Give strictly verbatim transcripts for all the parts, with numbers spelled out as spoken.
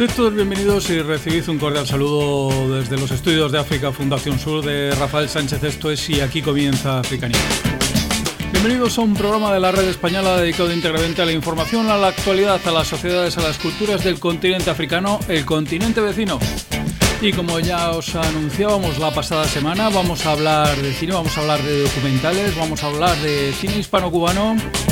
Sed todos bienvenidos y recibid un cordial saludo desde los estudios de África Fundación Sur de Rafael Sánchez. Esto es Y aquí comienza Africanía. Bienvenidos a un programa de la red española dedicado íntegramente a la información, a la actualidad, a las sociedades, a las culturas del continente africano, el continente vecino. Y como ya os anunciábamos la pasada semana, vamos a hablar de cine, vamos a hablar de documentales, vamos a hablar de cine hispano-cubano.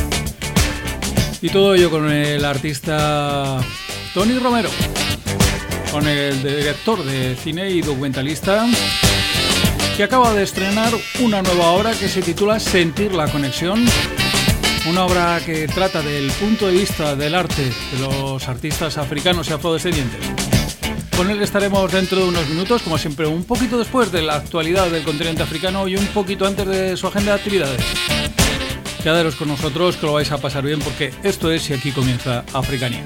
Y todo ello con el artista Tony Romero, con el director de cine y documentalista, que acaba de estrenar una nueva obra que se titula Sentir la conexión, una obra que trata del punto de vista del arte de los artistas africanos y afrodescendientes. Con él estaremos dentro de unos minutos, como siempre, un poquito después de la actualidad del continente africano y un poquito antes de su agenda de actividades. Quedaros con nosotros, que lo vais a pasar bien, porque esto es Y aquí comienza Africanía.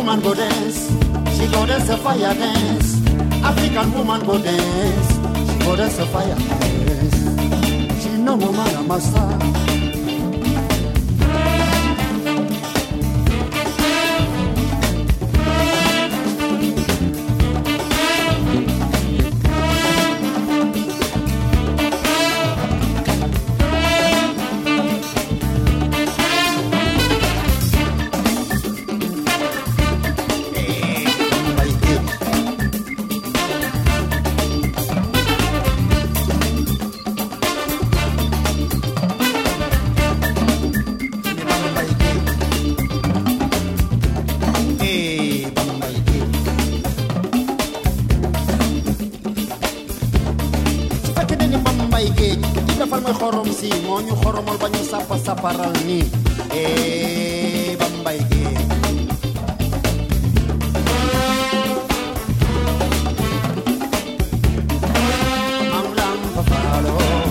woman go dance, she go dance a fire dance. African woman go dance, she go dance a fire dance. She no woman a master. Si moñu xoromol bañu sapa saparal ni eh bambay ge am lam fa falo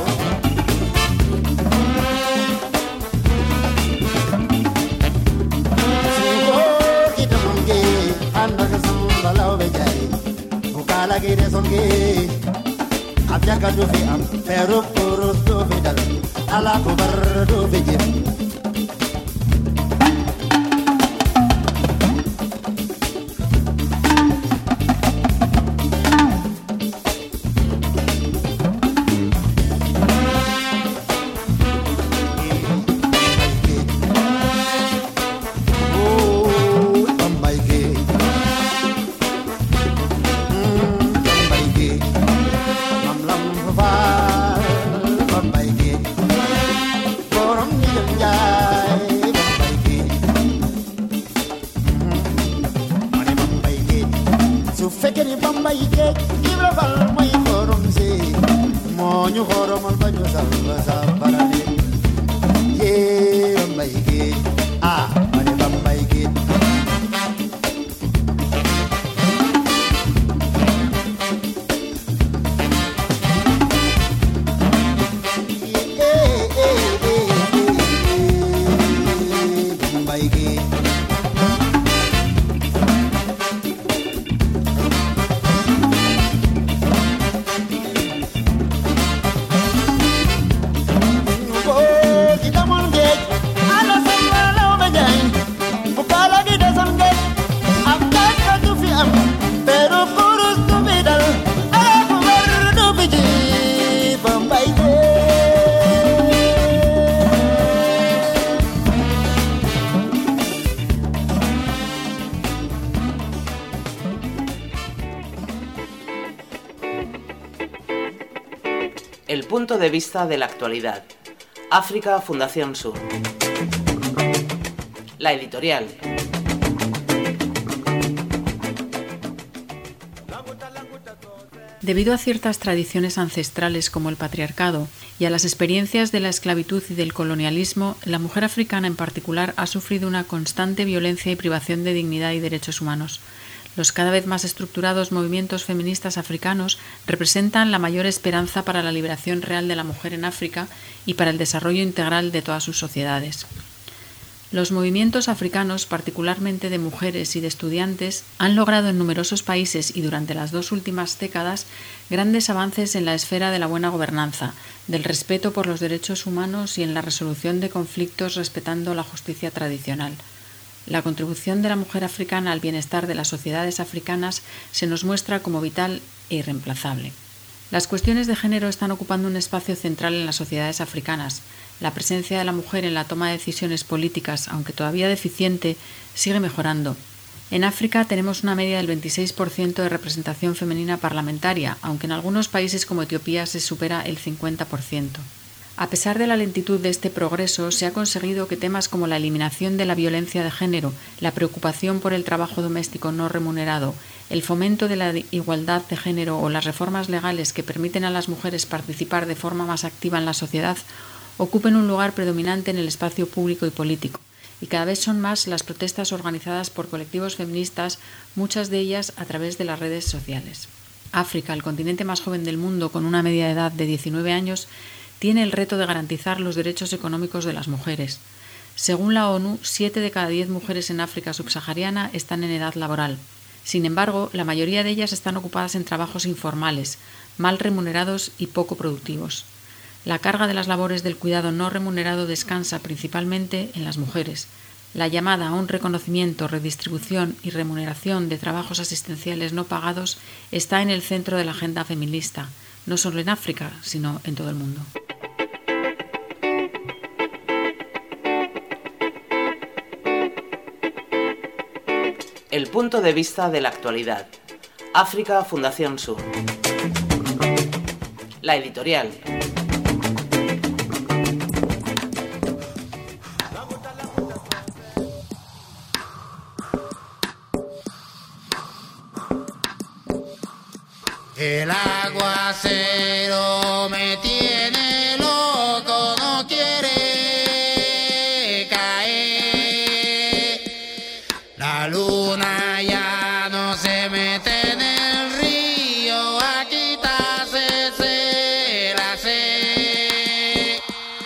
sigo kita monge anda ke samba law be jay bukala ge de songe abya ka do fi am pero poro do fi dal ala ko bar do fi jëm El punto de vista de la actualidad. África Fundación Sur. La editorial. Debido a ciertas tradiciones ancestrales como el patriarcado y a las experiencias de la esclavitud y del colonialismo, la mujer africana en particular ha sufrido una constante violencia y privación de dignidad y derechos humanos. Los cada vez más estructurados movimientos feministas africanos representan la mayor esperanza para la liberación real de la mujer en África y para el desarrollo integral de todas sus sociedades. Los movimientos africanos, particularmente de mujeres y de estudiantes, han logrado en numerosos países y durante las dos últimas décadas grandes avances en la esfera de la buena gobernanza, del respeto por los derechos humanos y en la resolución de conflictos respetando la justicia tradicional. La contribución de la mujer africana al bienestar de las sociedades africanas se nos muestra como vital e irreemplazable. Las cuestiones de género están ocupando un espacio central en las sociedades africanas. La presencia de la mujer en la toma de decisiones políticas, aunque todavía deficiente, sigue mejorando. En África tenemos una media del veintiséis por ciento de representación femenina parlamentaria, aunque en algunos países como Etiopía se supera el cincuenta por ciento. A pesar de la lentitud de este progreso, se ha conseguido que temas como la eliminación de la violencia de género, la preocupación por el trabajo doméstico no remunerado, el fomento de la igualdad de género o las reformas legales que permiten a las mujeres participar de forma más activa en la sociedad ocupen un lugar predominante en el espacio público y político. Y cada vez son más las protestas organizadas por colectivos feministas, muchas de ellas a través de las redes sociales. África, el continente más joven del mundo con una media de edad de diecinueve años, tiene el reto de garantizar los derechos económicos de las mujeres. Según la ONU, siete de cada diez mujeres en África subsahariana están en edad laboral. Sin embargo, la mayoría de ellas están ocupadas en trabajos informales, mal remunerados y poco productivos. La carga de las labores del cuidado no remunerado descansa principalmente en las mujeres. La llamada a un reconocimiento, redistribución y remuneración de trabajos asistenciales no pagados está en el centro de la agenda feminista, no solo en África, sino en todo el mundo. El punto de vista de la actualidad. África Fundación Sur. La editorial. El aguacero me tiene loco, no quiere caer. La luna ya no se mete en el río, a quitarse se la sed.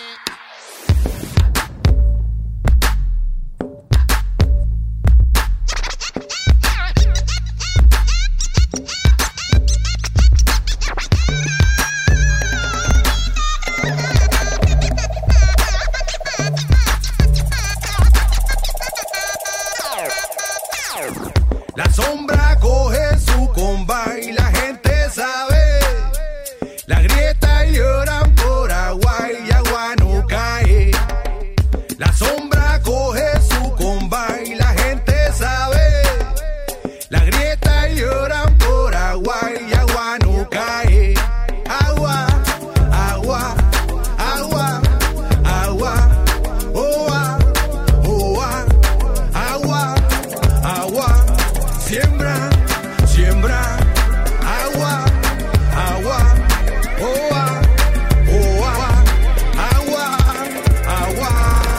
La sombra coge su comba y la gente sabe. La grieta lloran por agua y agua no cae. La sombra coge su comba y la gente sabe. La grieta lloran por agua y agua no cae. Agua, agua, agua, agua, oa, oa, agua, agua. Siembra, siembra, agua, agua, oa, oa, agua, agua.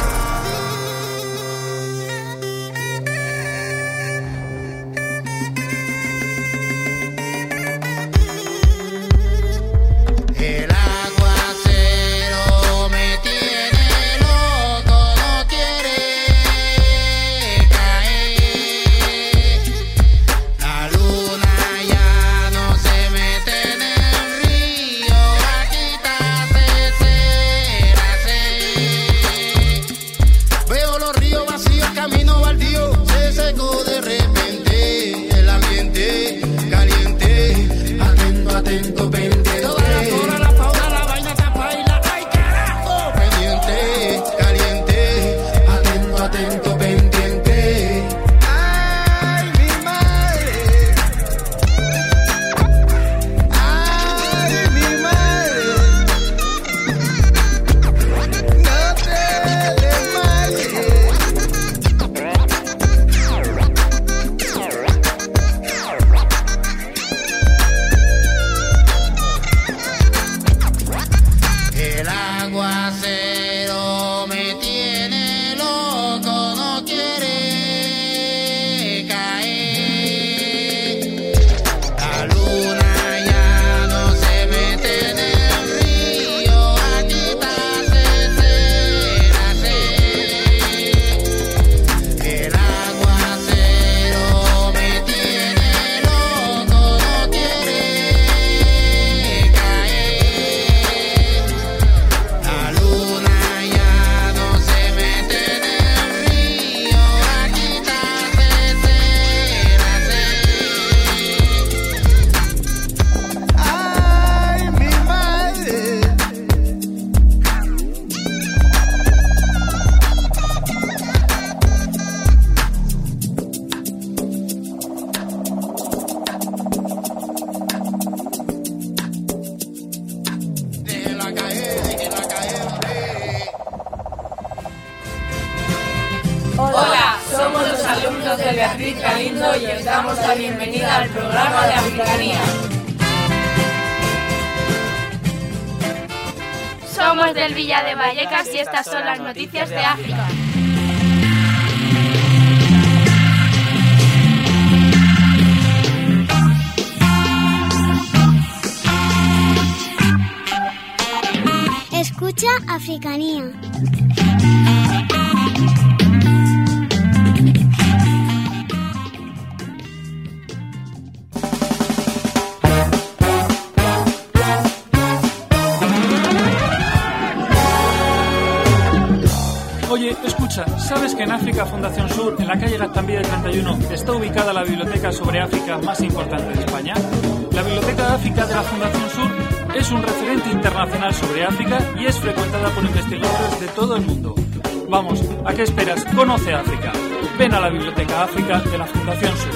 El aguacero me tiene loco, no quiere caer. La luna ya no se mete en el río, a quitarse se la sed. Veo los ríos vacíos, camino baldío, se secó de repente el ambiente caliente. Atento, atento, pendiente. Toda la flora, la fauna, la vaina tapa y la ay carajo. Pendiente, caliente, atento, atento, pendiente. Ay, mi madre. Ay, mi madre. No te desmayes. El aguacero me tiene loco, no quiere caer. La luna ya no se mete en el río, a quitarse se la sed. El aguacero me tiene loco, no quiere caer. La luna ya no se mete en el río, a quitarse se la sed. Ay, mi madre. Déjela caer, déjela caer, hombre. Hola, somos los alumnos de Beatriz Galindo y os damos la bienvenida al programa de Africanía. Somos del Villa de Vallecas y estas son las noticias de África. Escucha Africanía. Oye, escucha, ¿sabes que en África Fundación Sur, en la calle Gaztambide treinta y uno, está ubicada la biblioteca sobre África más importante de España? La Biblioteca de África de la Fundación Sur es un referente internacional sobre África y es frecuentada por investigadores de todo el mundo. Vamos, ¿a qué esperas? Conoce África. Ven a la Biblioteca África de la Fundación Sur.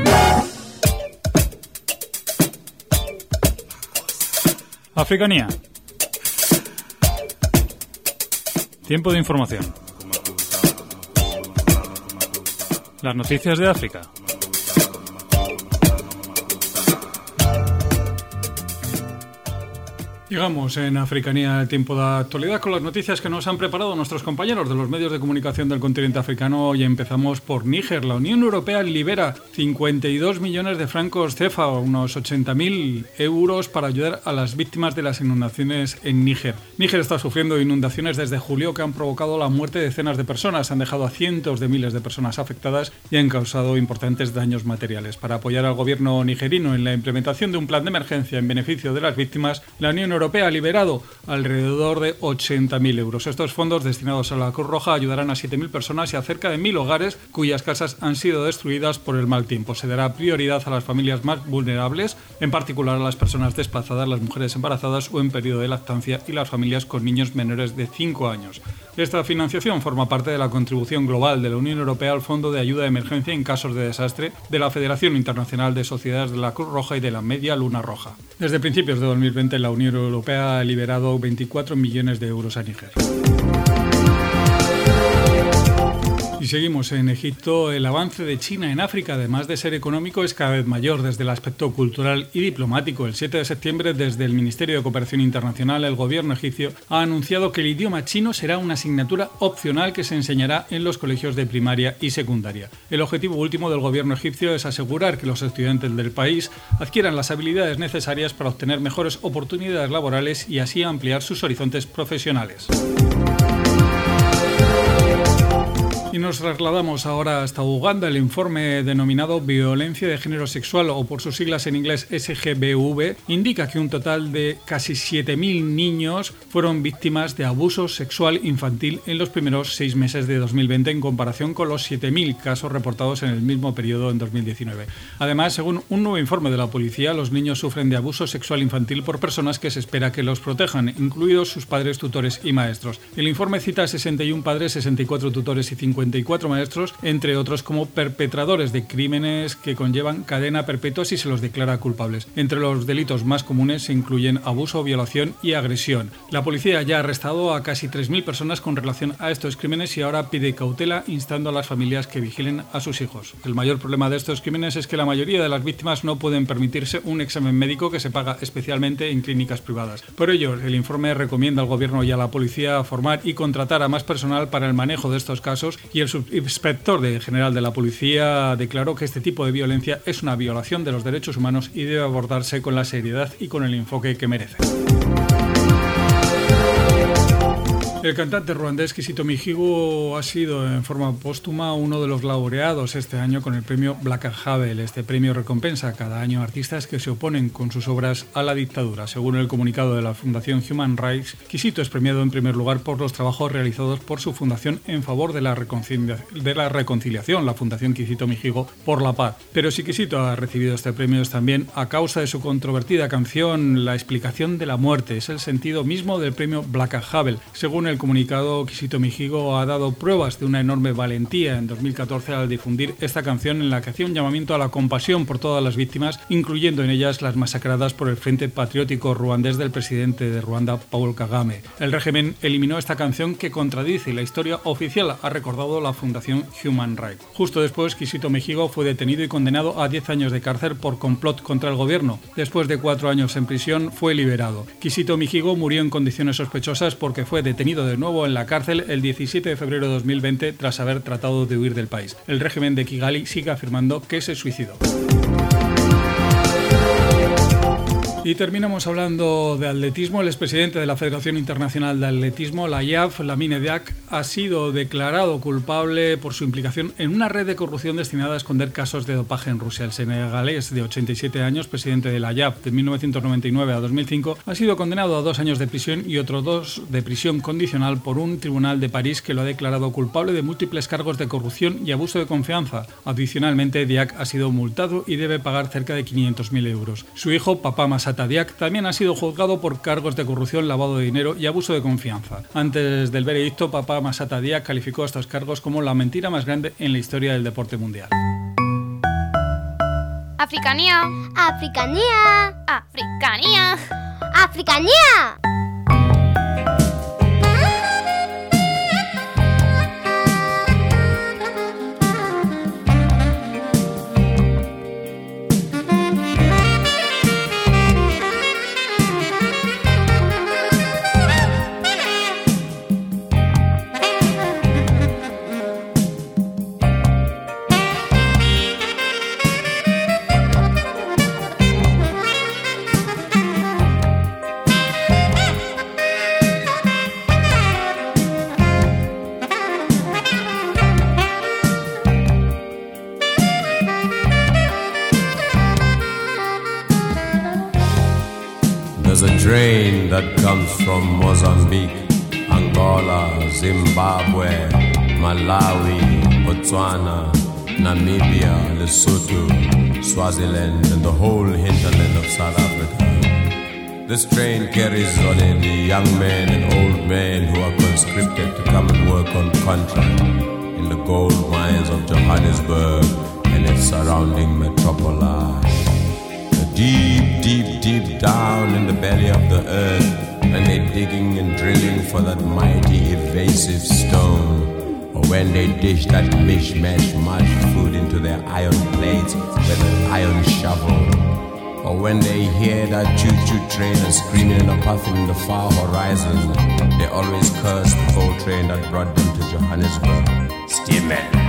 Africanía. Tiempo de información. Las noticias de África. Llegamos en Africanía, el tiempo de actualidad, con las noticias que nos han preparado nuestros compañeros de los medios de comunicación del continente africano, y empezamos por Níger. La Unión Europea libera cincuenta y dos millones de francos cefa, unos ochenta mil euros, para ayudar a las víctimas de las inundaciones en Níger. Níger está sufriendo inundaciones desde julio que han provocado la muerte de decenas de personas, han dejado a cientos de miles de personas afectadas y han causado importantes daños materiales. Para apoyar al gobierno nigerino en la implementación de un plan de emergencia en beneficio de las víctimas, la Unión Europea ha liberado alrededor de ochenta mil euros. Estos fondos destinados a la Cruz Roja ayudarán a siete mil personas y a cerca de mil hogares cuyas casas han sido destruidas por el mal tiempo. Se dará prioridad a las familias más vulnerables, en particular a las personas desplazadas, las mujeres embarazadas o en periodo de lactancia y las familias con niños menores de cinco años. Esta financiación forma parte de la contribución global de la Unión Europea al Fondo de Ayuda de Emergencia en Casos de Desastre de la Federación Internacional de Sociedades de la Cruz Roja y de la Media Luna Roja. Desde principios de dos mil veinte, la Unión Europea ha liberado veinticuatro millones de euros a Níger. Y seguimos en Egipto. El avance de China en África, además de ser económico, es cada vez mayor desde el aspecto cultural y diplomático. El siete de septiembre, desde el Ministerio de Cooperación Internacional, el gobierno egipcio ha anunciado que el idioma chino será una asignatura opcional que se enseñará en los colegios de primaria y secundaria. El objetivo último del gobierno egipcio es asegurar que los estudiantes del país adquieran las habilidades necesarias para obtener mejores oportunidades laborales y así ampliar sus horizontes profesionales. Y nos trasladamos ahora hasta Uganda. El informe denominado Violencia de Género Sexual, o por sus siglas en inglés S G B V, indica que un total de casi siete mil niños fueron víctimas de abuso sexual infantil en los primeros seis meses de dos mil veinte, en comparación con los siete mil casos reportados en el mismo periodo en dos mil diecinueve. Además, según un nuevo informe de la policía, los niños sufren de abuso sexual infantil por personas que se espera que los protejan, incluidos sus padres, tutores y maestros. El informe cita a sesenta y uno padres, sesenta y cuatro tutores y cincuenta y cuatro maestros, entre otros, como perpetradores de crímenes que conllevan cadena perpetua si se los declara culpables. Entre los delitos más comunes se incluyen abuso, violación y agresión. La policía ya ha arrestado a casi tres mil personas con relación a estos crímenes y ahora pide cautela, instando a las familias que vigilen a sus hijos. El mayor problema de estos crímenes es que la mayoría de las víctimas no pueden permitirse un examen médico que se paga especialmente en clínicas privadas. Por ello, el informe recomienda al gobierno y a la policía formar y contratar a más personal para el manejo de estos casos, y el subinspector de general de la policía declaró que este tipo de violencia es una violación de los derechos humanos y debe abordarse con la seriedad y con el enfoque que merece. El cantante ruandés Kizito Mihigo ha sido en forma póstuma uno de los laureados este año con el premio Black Havel. Este premio recompensa cada año a artistas que se oponen con sus obras a la dictadura. Según el comunicado de la Fundación Human Rights, Kizito es premiado en primer lugar por los trabajos realizados por su fundación en favor de la, reconcilia- de la reconciliación, la Fundación Kizito Mihigo por la Paz. Pero si Kizito ha recibido este premio es también a causa de su controvertida canción La explicación de la muerte. Es el sentido mismo del premio Black Havel. Según el comunicado, Kizito Mihigo ha dado pruebas de una enorme valentía en dos mil catorce al difundir esta canción en la que hacía un llamamiento a la compasión por todas las víctimas, incluyendo en ellas las masacradas por el Frente Patriótico ruandés del presidente de Ruanda, Paul Kagame. El régimen eliminó esta canción que contradice la historia oficial, ha recordado la Fundación Human Rights. Justo después, Kizito Mihigo fue detenido y condenado a diez años de cárcel por complot contra el gobierno. Después de cuatro años en prisión, fue liberado. Kizito Mihigo murió en condiciones sospechosas porque fue detenido de nuevo en la cárcel el diecisiete de febrero de dos mil veinte tras haber tratado de huir del país. El régimen de Kigali sigue afirmando que se suicidó. Y terminamos hablando de atletismo. El expresidente de la Federación Internacional de Atletismo, la I A F, Lamine Diack, ha sido declarado culpable por su implicación en una red de corrupción destinada a esconder casos de dopaje en Rusia. El senegalés de ochenta y siete años, presidente de la I A F de mil novecientos noventa y nueve a dos mil cinco, ha sido condenado a dos años de prisión y otros dos de prisión condicional por un tribunal de París que lo ha declarado culpable de múltiples cargos de corrupción y abuso de confianza. Adicionalmente, Diack ha sido multado y debe pagar cerca de quinientos mil euros. Su hijo, Papa Massata Diack, también ha sido juzgado por cargos de corrupción, lavado de dinero y abuso de confianza. Antes del veredicto, Papa Massata Diack calificó estos cargos como la mentira más grande en la historia del deporte mundial. Africanía. Africanía. Africanía. Africanía. There's a train that comes from Mozambique, Angola, Zimbabwe, Malawi, Botswana, Namibia, Lesotho, Swaziland, and the whole hinterland of South Africa. This train carries only young men and old men who are conscripted to come and work on contract in the gold mines of Johannesburg and its surrounding metropoli. Deep, deep, deep down in the belly of the earth, when they're digging and drilling for that mighty evasive stone, or when they dish that mishmash mush food into their iron plates with an iron shovel, or when they hear that choo-choo train screaming and puffing in the far horizon, they always curse the coal train that brought them to Johannesburg. Steaming.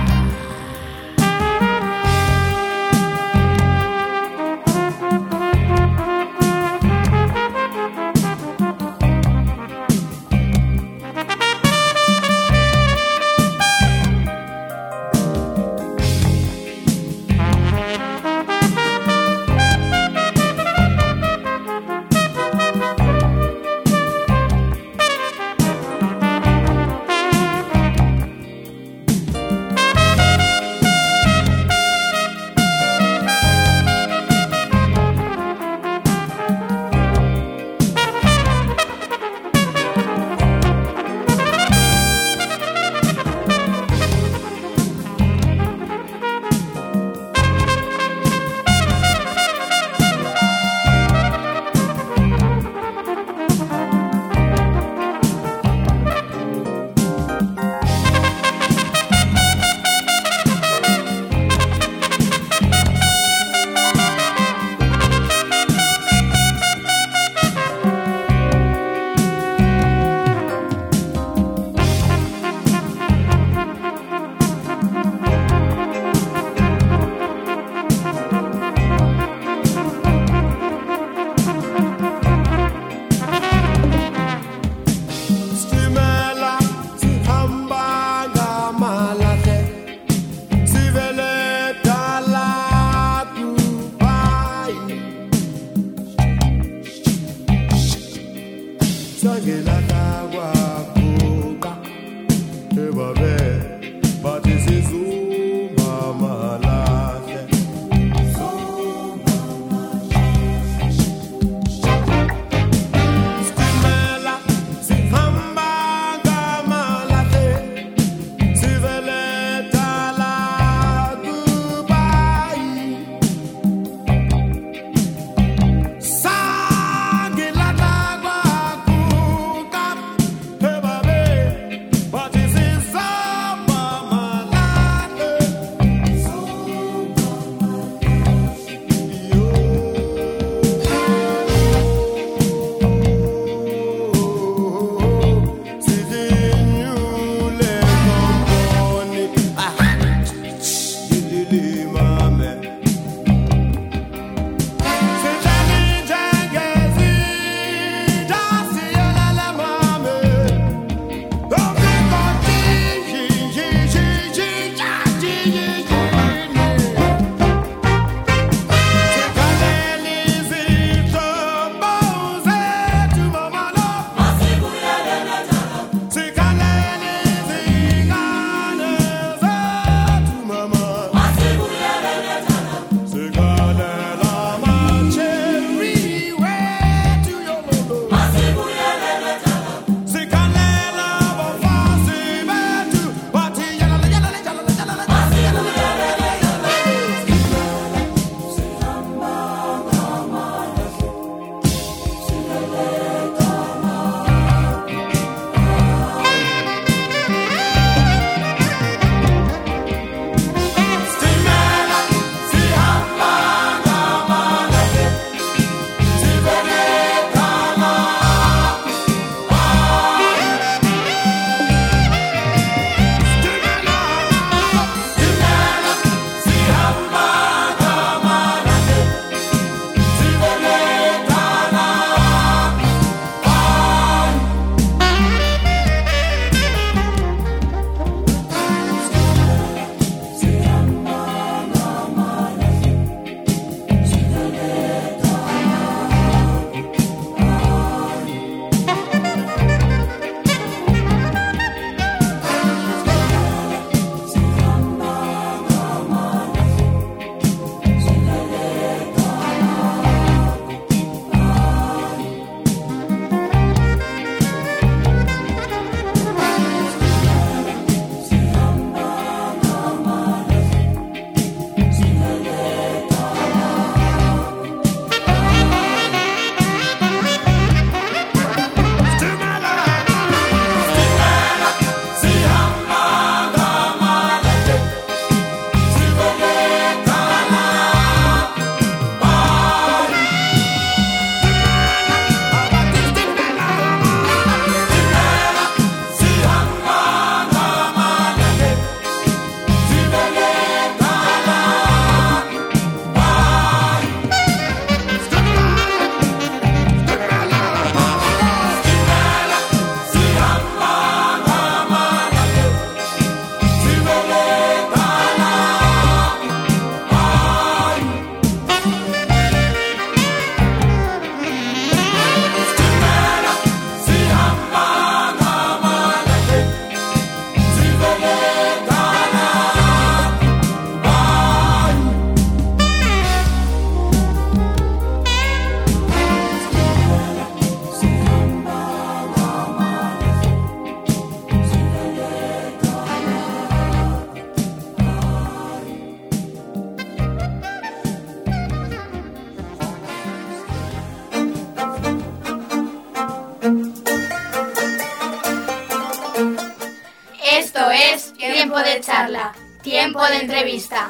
Esto es Tiempo de Charla, Tiempo de Entrevista.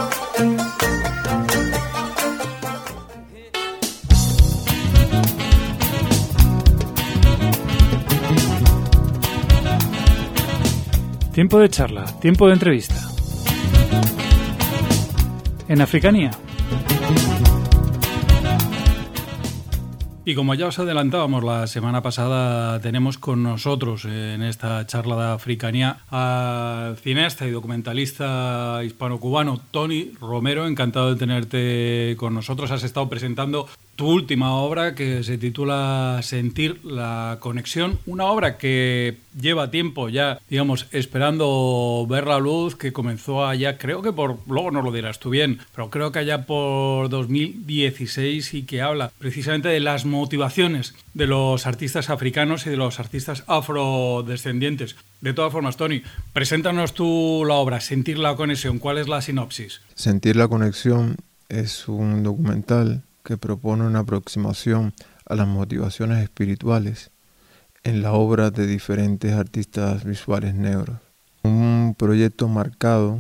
Tiempo de charla, tiempo de entrevista. En Africanía. Y como ya os adelantábamos la semana pasada, tenemos con nosotros en esta charla de Africanía al cineasta y documentalista hispano-cubano Tony Romero. Encantado de tenerte con nosotros. Has estado presentando tu última obra, que se titula Sentir la conexión, una obra que lleva tiempo ya, digamos, esperando ver la luz, que comenzó allá, creo que por, luego nos lo dirás tú bien, pero creo que allá por dos mil dieciséis, y que habla precisamente de las motivaciones de los artistas africanos y de los artistas afrodescendientes. De todas formas, Tony, preséntanos tú la obra, Sentir la conexión. ¿Cuál es la sinopsis? Sentir la conexión es un documental que propone una aproximación a las motivaciones espirituales en la obra de diferentes artistas visuales negros. Un proyecto marcado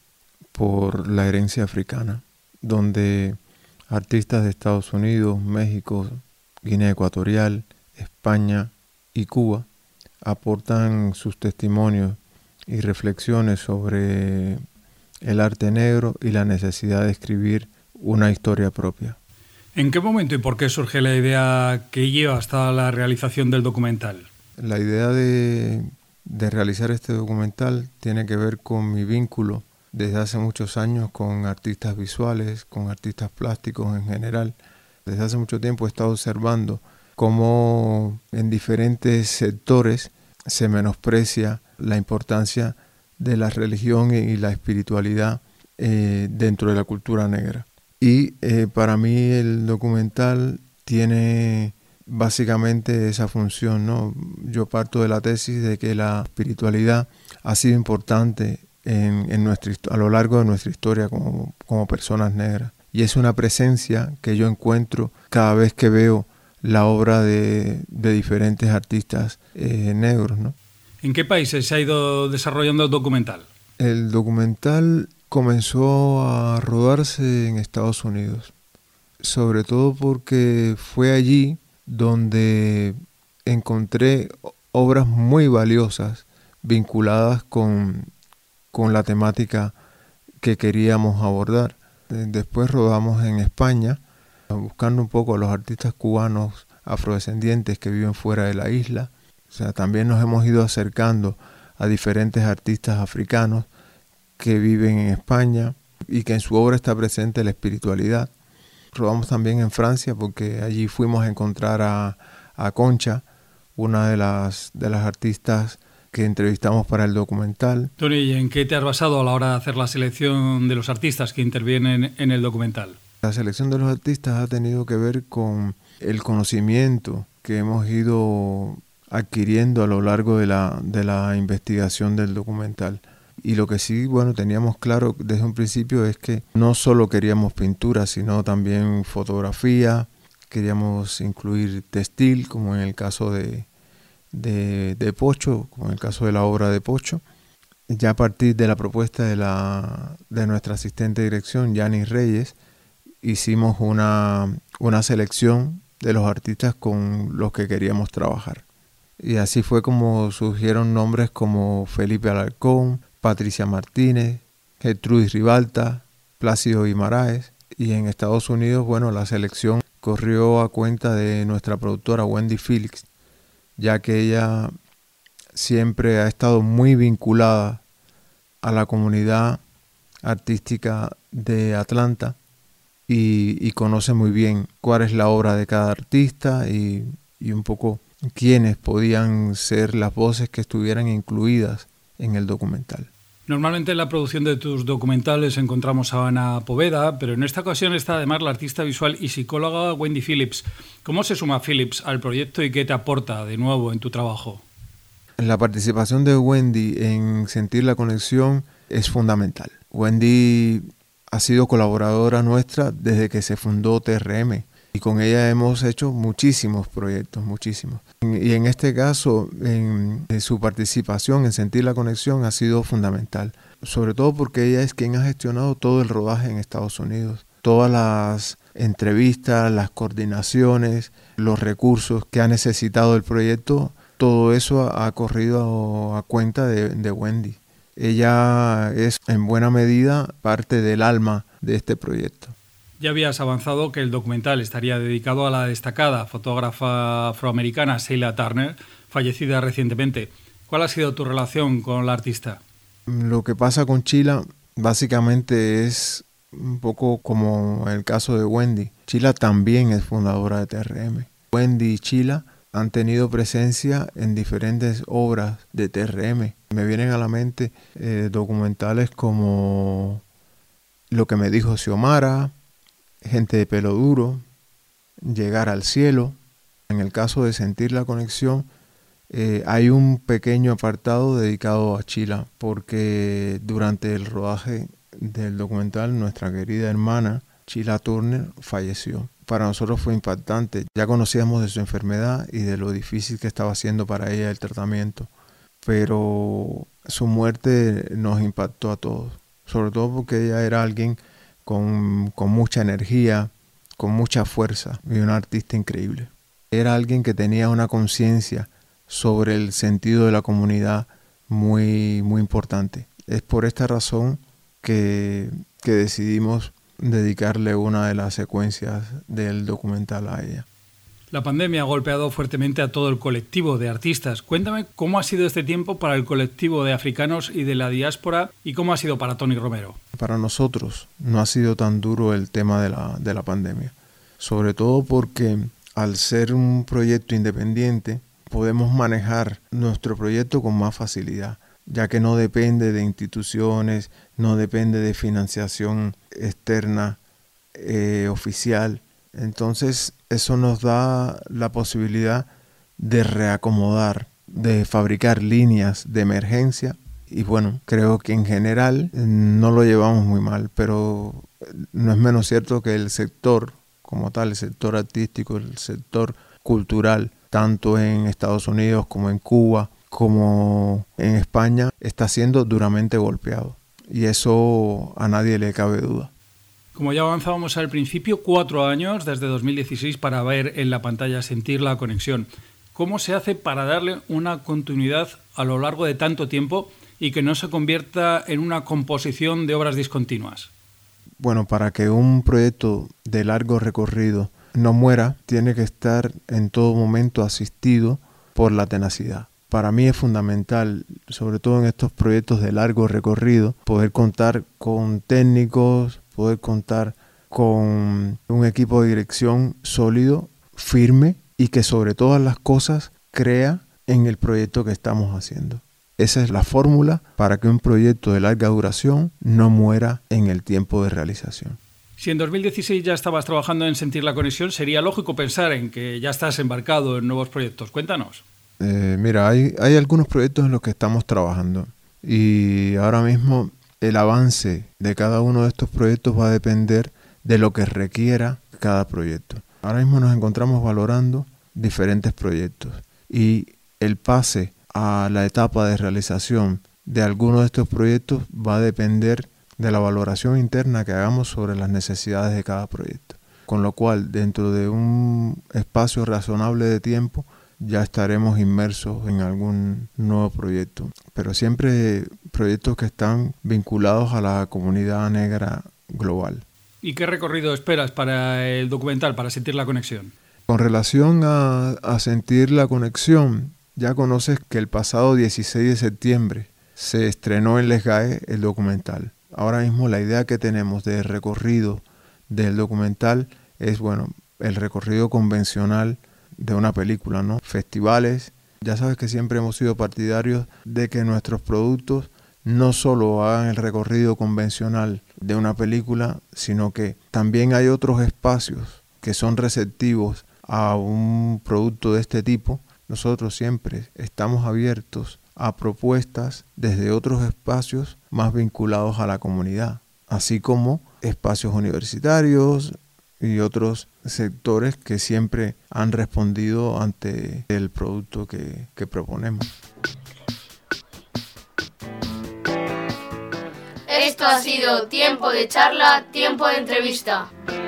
por la herencia africana, donde artistas de Estados Unidos, México, Guinea Ecuatorial, España y Cuba aportan sus testimonios y reflexiones sobre el arte negro y la necesidad de escribir una historia propia. ¿En qué momento y por qué surge la idea que lleva hasta la realización del documental? La idea de, de realizar este documental tiene que ver con mi vínculo desde hace muchos años con artistas visuales, con artistas plásticos en general. Desde hace mucho tiempo he estado observando cómo en diferentes sectores se menosprecia la importancia de la religión y la espiritualidad eh, dentro de la cultura negra. Y eh, para mí el documental tiene básicamente esa función, ¿no? Yo parto de la tesis de que la espiritualidad ha sido importante en, en nuestra, a lo largo de nuestra historia como, como personas negras. Y es una presencia que yo encuentro cada vez que veo la obra de, de diferentes artistas eh, negros, ¿no? ¿En qué países se ha ido desarrollando el documental? El documental comenzó a rodarse en Estados Unidos, sobre todo porque fue allí donde encontré obras muy valiosas vinculadas con, con la temática que queríamos abordar. Después rodamos en España, buscando un poco a los artistas cubanos afrodescendientes que viven fuera de la isla. O sea, también nos hemos ido acercando a diferentes artistas africanos que viven en España y que en su obra está presente la espiritualidad. Rodamos también en Francia porque allí fuimos a encontrar a, a Concha, una de las, de las artistas que entrevistamos para el documental. Tony, ¿y en qué te has basado a la hora de hacer la selección de los artistas que intervienen en el documental? La selección de los artistas ha tenido que ver con el conocimiento que hemos ido adquiriendo a lo largo de la, de la investigación del documental. Y lo que sí, bueno, teníamos claro desde un principio es que no solo queríamos pintura, sino también fotografía, queríamos incluir textil, como en el caso de, de, de Pocho, como en el caso de la obra de Pocho. Ya a partir de la propuesta de, la, de nuestra asistente de dirección, Yanis Reyes, hicimos una, una selección de los artistas con los que queríamos trabajar. Y así fue como surgieron nombres como Felipe Alarcón, Patricia Martínez, Gertrudis Ribalta, Plácido Guimaraes. Y en Estados Unidos, bueno, la selección corrió a cuenta de nuestra productora Wendy Felix, ya que ella siempre ha estado muy vinculada a la comunidad artística de Atlanta y, y conoce muy bien cuál es la obra de cada artista y, y un poco quiénes podían ser las voces que estuvieran incluidas en el documental. Normalmente en la producción de tus documentales encontramos a Ana Poveda, pero en esta ocasión está además la artista visual y psicóloga Wendy Phillips. ¿Cómo se suma Phillips al proyecto y qué te aporta de nuevo en tu trabajo? La participación de Wendy en Sentir la conexión es fundamental. Wendy ha sido colaboradora nuestra desde que se fundó T R M Y con ella hemos hecho muchísimos proyectos, muchísimos. Y en este caso, en, en su participación en Sentir la Conexión ha sido fundamental. Sobre todo porque ella es quien ha gestionado todo el rodaje en Estados Unidos. Todas las entrevistas, las coordinaciones, los recursos que ha necesitado el proyecto, todo eso ha, ha corrido a, a cuenta de, de Wendy. Ella es en buena medida parte del alma de este proyecto. Ya habías avanzado que el documental estaría dedicado a la destacada fotógrafa afroamericana Sheila Turner, fallecida recientemente. ¿Cuál ha sido tu relación con la artista? Lo que pasa con Sheila básicamente es un poco como el caso de Wendy. Sheila también es fundadora de T R M. Wendy y Sheila han tenido presencia en diferentes obras de T R M. Me vienen a la mente eh, documentales como Lo que me dijo Xiomara, Gente de pelo duro, Llegar al cielo. En el caso de Sentir la Conexión, eh, hay un pequeño apartado dedicado a Sheila, porque durante el rodaje del documental nuestra querida hermana Sheila Turner falleció. Para nosotros fue impactante. Ya conocíamos de su enfermedad y de lo difícil que estaba siendo para ella el tratamiento, pero su muerte nos impactó a todos, sobre todo porque ella era alguien Con, con mucha energía, con mucha fuerza y una artista increíble. Era alguien que tenía una conciencia sobre el sentido de la comunidad muy, muy importante. Es por esta razón que, que decidimos dedicarle una de las secuencias del documental a ella. La pandemia ha golpeado fuertemente a todo el colectivo de artistas. Cuéntame cómo ha sido este tiempo para el colectivo de africanos y de la diáspora y cómo ha sido para Tony Romero. Para nosotros no ha sido tan duro el tema de la, de la pandemia, sobre todo porque al ser un proyecto independiente podemos manejar nuestro proyecto con más facilidad, ya que no depende de instituciones, no depende de financiación externa, eh, oficial. Entonces eso nos da la posibilidad de reacomodar, de fabricar líneas de emergencia y bueno, creo que en general no lo llevamos muy mal, pero no es menos cierto que el sector como tal, el sector artístico, el sector cultural, tanto en Estados Unidos como en Cuba, como en España, está siendo duramente golpeado y eso a nadie le cabe duda. Como ya avanzábamos al principio, cuatro años desde dos mil dieciséis para ver en la pantalla Sentir la Conexión. ¿Cómo se hace para darle una continuidad a lo largo de tanto tiempo y que no se convierta en una composición de obras discontinuas? Bueno, para que un proyecto de largo recorrido no muera, tiene que estar en todo momento asistido por la tenacidad. Para mí es fundamental, sobre todo en estos proyectos de largo recorrido, poder contar con técnicos, poder contar con un equipo de dirección sólido, firme y que sobre todas las cosas crea en el proyecto que estamos haciendo. Esa es la fórmula para que un proyecto de larga duración no muera en el tiempo de realización. Si en dos mil dieciséis ya estabas trabajando en Sentir la Conexión, sería lógico pensar en que ya estás embarcado en nuevos proyectos. Cuéntanos. Eh, mira, hay, hay algunos proyectos en los que estamos trabajando y ahora mismo el avance de cada uno de estos proyectos va a depender de lo que requiera cada proyecto. Ahora mismo nos encontramos valorando diferentes proyectos y el pase a la etapa de realización de algunos de estos proyectos va a depender de la valoración interna que hagamos sobre las necesidades de cada proyecto. Con lo cual, dentro de un espacio razonable de tiempo, ya estaremos inmersos en algún nuevo proyecto. Pero siempre proyectos que están vinculados a la comunidad negra global. ¿Y qué recorrido esperas para el documental, para Sentir la Conexión? Con relación a, a Sentir la Conexión, ya conoces que el pasado dieciséis de septiembre se estrenó en Les Gaes el documental. Ahora mismo la idea que tenemos de recorrido del documental es, bueno, el recorrido convencional de una película, ¿no? Festivales. Ya sabes que siempre hemos sido partidarios de que nuestros productos no solo hagan el recorrido convencional de una película, sino que también hay otros espacios que son receptivos a un producto de este tipo. Nosotros siempre estamos abiertos a propuestas desde otros espacios más vinculados a la comunidad, así como espacios universitarios, y otros sectores que siempre han respondido ante el producto que, que proponemos. Esto ha sido Tiempo de Charla, Tiempo de Entrevista.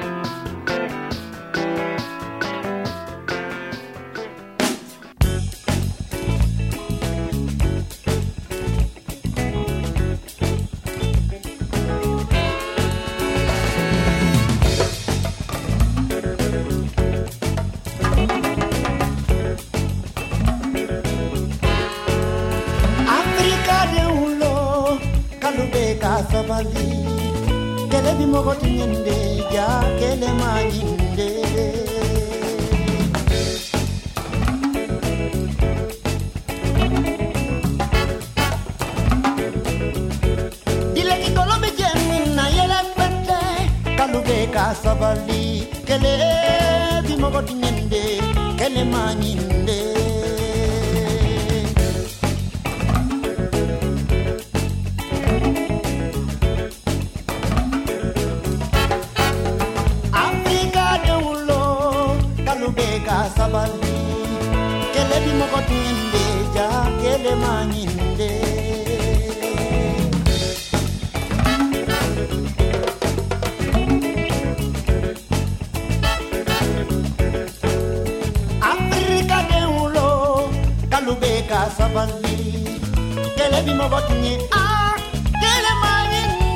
Sabali, kele bimogo tinyende ya kele manyinde. Dile ki kolombe jemina yele pete, kalube ka sabali, kele bimogo tinyende kele manyinde. Sabali, kele bimogo tinyende ja kele manyinde. Afrika de ulo, kalubeka sabali, kele bimogo tinyende ah kele manyinde.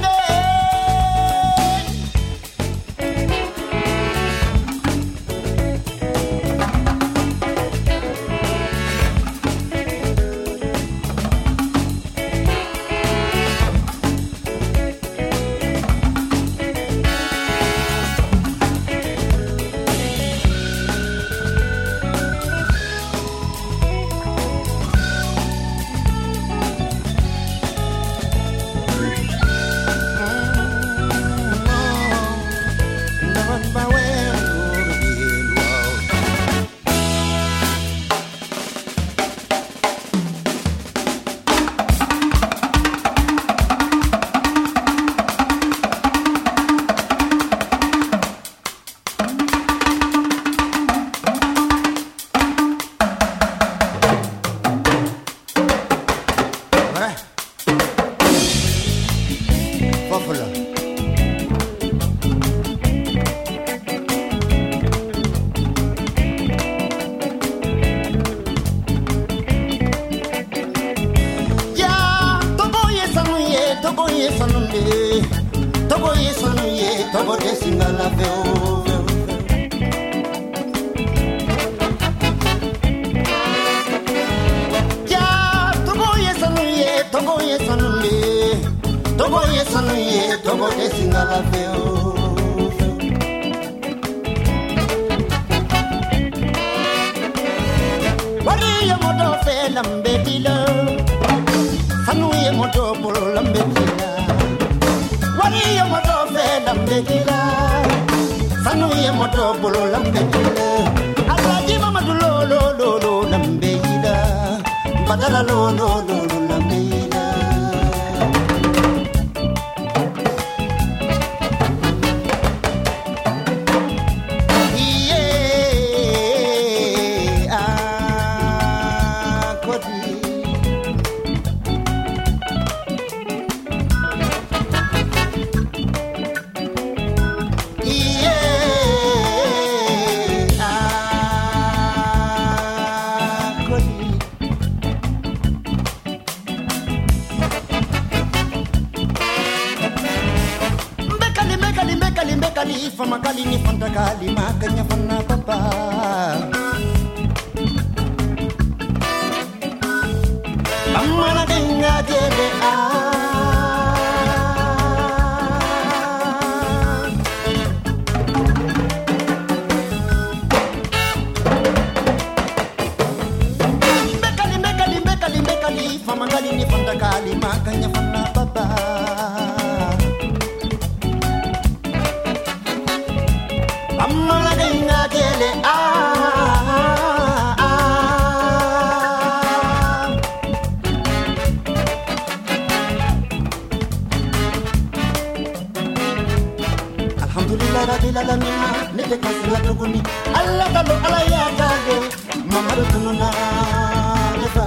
nete kasila tuguni alla talo ala ya talo mamadu tununa nefa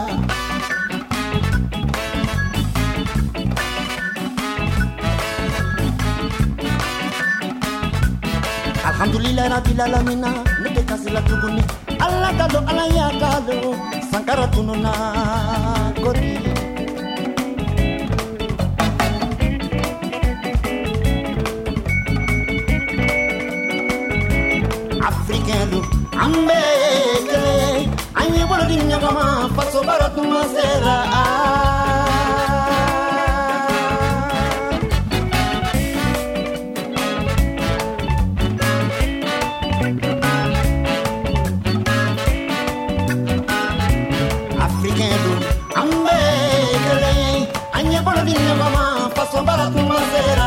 alhamdulillah rabbil alamin nete kasila tuguni alla talo ala ya talo sankara tununa kodi africain ambeke anye bolo dinya kama faso baratu masera africain ambeke anye bolo dinya kama faso baratu masera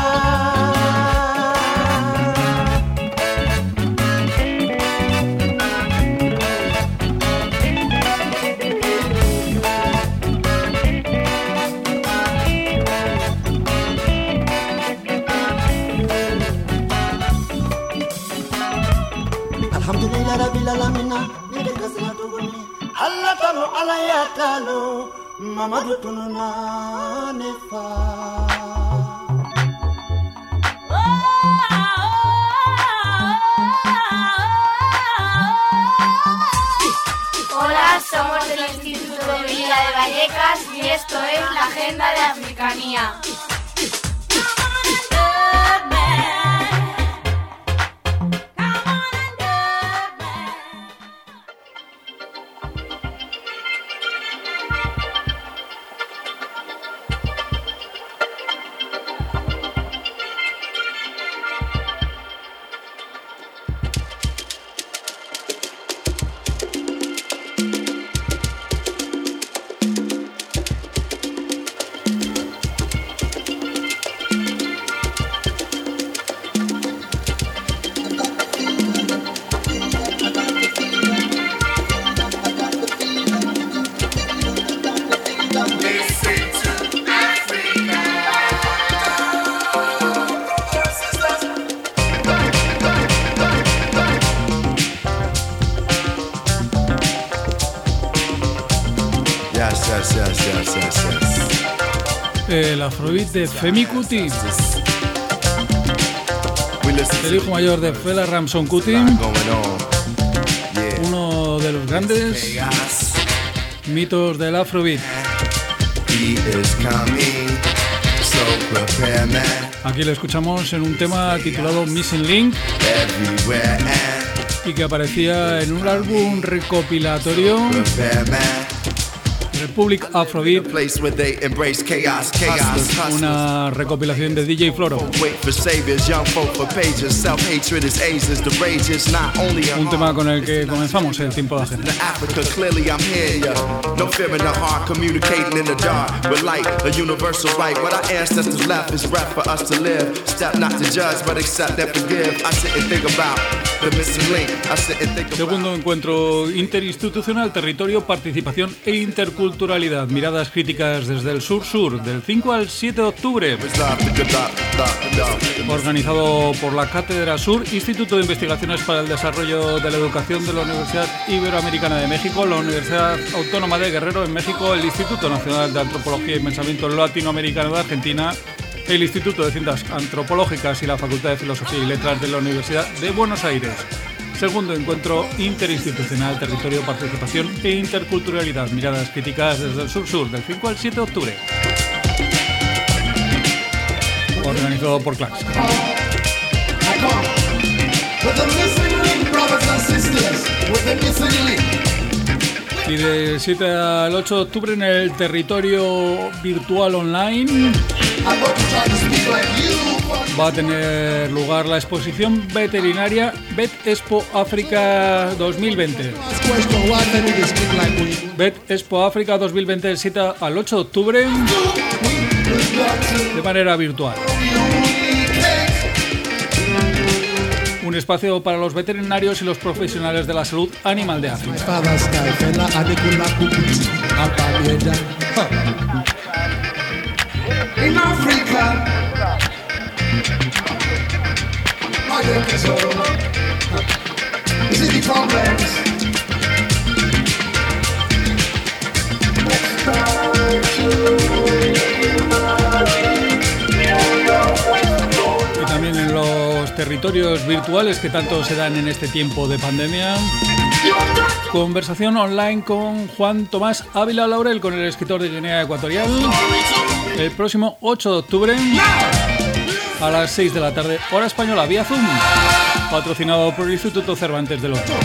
ala ya talo mamadu tununa nefa Hola, somos del Instituto de Villa de Vallecas y esto es la Agenda de Africanía. El afrobeat de Femi Kuti, el hijo mayor de Fela Ramson Kuti, uno de los grandes mitos del afrobeat. Aquí lo escuchamos en un tema titulado Missing Link y que aparecía en un álbum recopilatorio Republic Afrobeat, una recopilación de D J Floro. Un tema con el que comenzamos el tiempo de agenda. Segundo encuentro interinstitucional, territorio, participación e interculturalidad. Miradas críticas desde el sur-sur, del cinco al siete de octubre. Organizado por la Cátedra Sur, Instituto de Investigaciones para el Desarrollo de la Educación de la Universidad Iberoamericana de México, la Universidad Autónoma de Guerrero en México, el Instituto Nacional de Antropología y Pensamiento Latinoamericano de Argentina, el Instituto de Ciencias Antropológicas y la Facultad de Filosofía y Letras de la Universidad de Buenos Aires. Segundo encuentro interinstitucional, territorio, participación e interculturalidad. Miradas críticas desde el sur-sur, del cinco al siete de octubre. Organizado por Clax. Y del siete al ocho de octubre en el territorio virtual online va a tener lugar la exposición veterinaria Vet Expo África dos mil veinte. Vet Expo África dos mil veinte del siete al ocho de octubre de manera virtual. Un espacio para los veterinarios y los profesionales de la salud animal de África. In Africa, I don't Y también en los territorios virtuales que tanto se dan en este tiempo de pandemia. Conversación online con Juan Tomás Ávila Laurel, con el escritor de Guinea Ecuatorial, el próximo ocho de octubre a las seis de la tarde, hora española, vía Zoom, patrocinado por el Instituto Cervantes de Londres.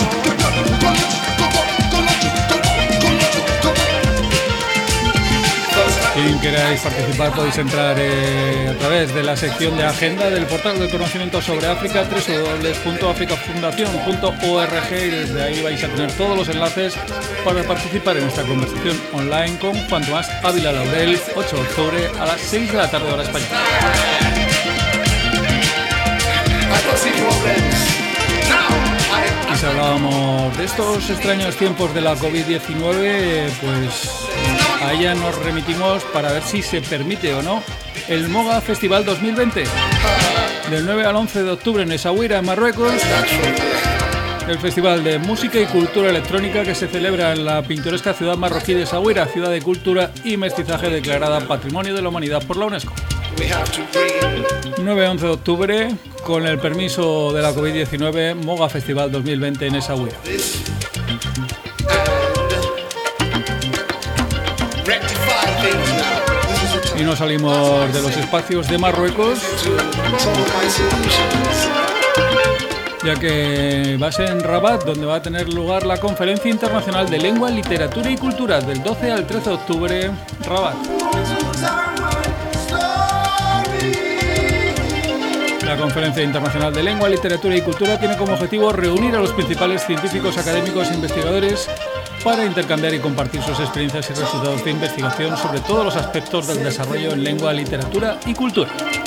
Si queráis participar podéis entrar eh, a través de la sección de agenda del portal de conocimiento sobre África, doble u doble u doble u punto africa fundación punto org, y desde ahí vais a tener todos los enlaces para participar en esta conversación online con Juan Tomás Ávila Laurel, ocho de octubre a las seis de la tarde, hora española. Y si hablábamos de estos extraños tiempos de la covid diecinueve, pues a ella nos remitimos para ver si se permite o no el Moga Festival dos mil veinte. Del nueve al once de octubre en Essaouira, en Marruecos, el Festival de Música y Cultura Electrónica que se celebra en la pintoresca ciudad marroquí de Essaouira, ciudad de cultura y mestizaje declarada Patrimonio de la Humanidad por la UNESCO. nueve a once de octubre, con el permiso de la covid diecinueve, Moga Festival dos mil veinte en Essaouira. Y nos salimos de los espacios de Marruecos, ya que va a ser en Rabat donde va a tener lugar la Conferencia Internacional de Lengua, Literatura y Cultura del doce al trece de octubre, Rabat. La Conferencia Internacional de Lengua, Literatura y Cultura tiene como objetivo reunir a los principales científicos, académicos e investigadores para intercambiar y compartir sus experiencias y resultados de investigación sobre todos los aspectos del desarrollo en lengua, literatura y cultura.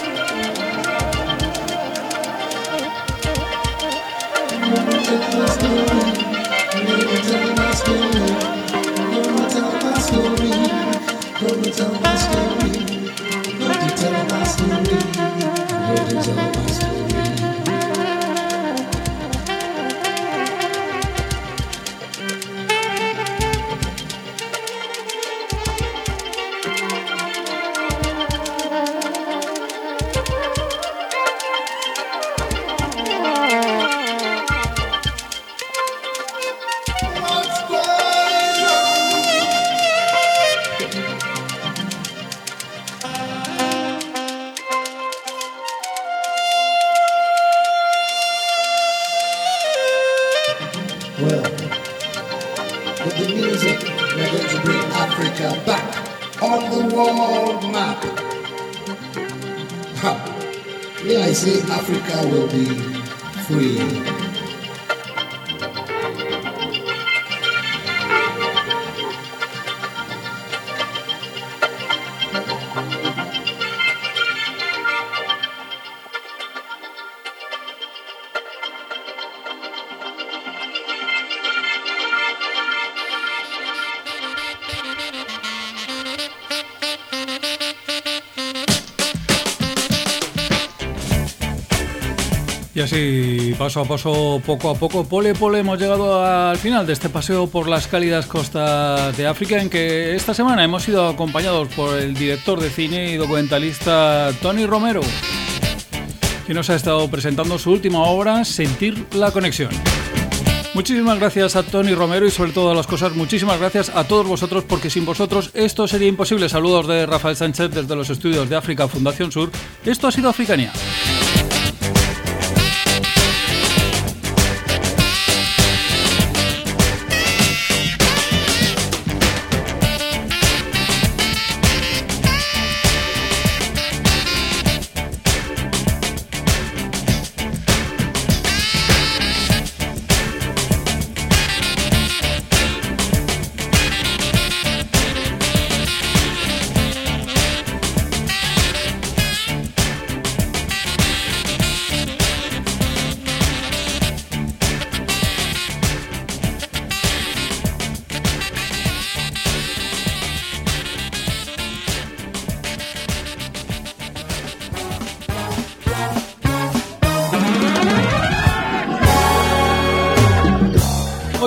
Africa will be free. Y así, paso a paso, poco a poco, pole pole, hemos llegado al final de este paseo por las cálidas costas de África, en que esta semana hemos sido acompañados por el director de cine y documentalista Tony Romero, que nos ha estado presentando su última obra, Sentir la Conexión. Muchísimas gracias a Tony Romero y, sobre todas las cosas, muchísimas gracias a todos vosotros, porque sin vosotros esto sería imposible. Saludos de Rafael Sánchez desde los estudios de África Fundación Sur. Esto ha sido Africanía.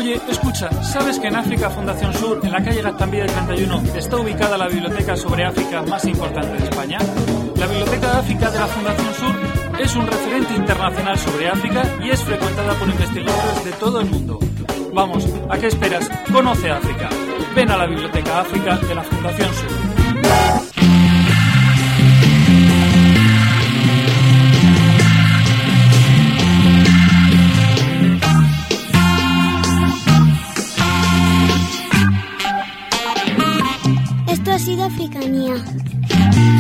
Oye, escucha, ¿sabes que en África Fundación Sur, en la calle Gaztambide treinta y uno, está ubicada la biblioteca sobre África más importante de España? La Biblioteca de África de la Fundación Sur es un referente internacional sobre África y es frecuentada por investigadores de todo el mundo. Vamos, ¿a qué esperas? Conoce África. Ven a la Biblioteca África de la Fundación Sur. Esto ha sido Africanía.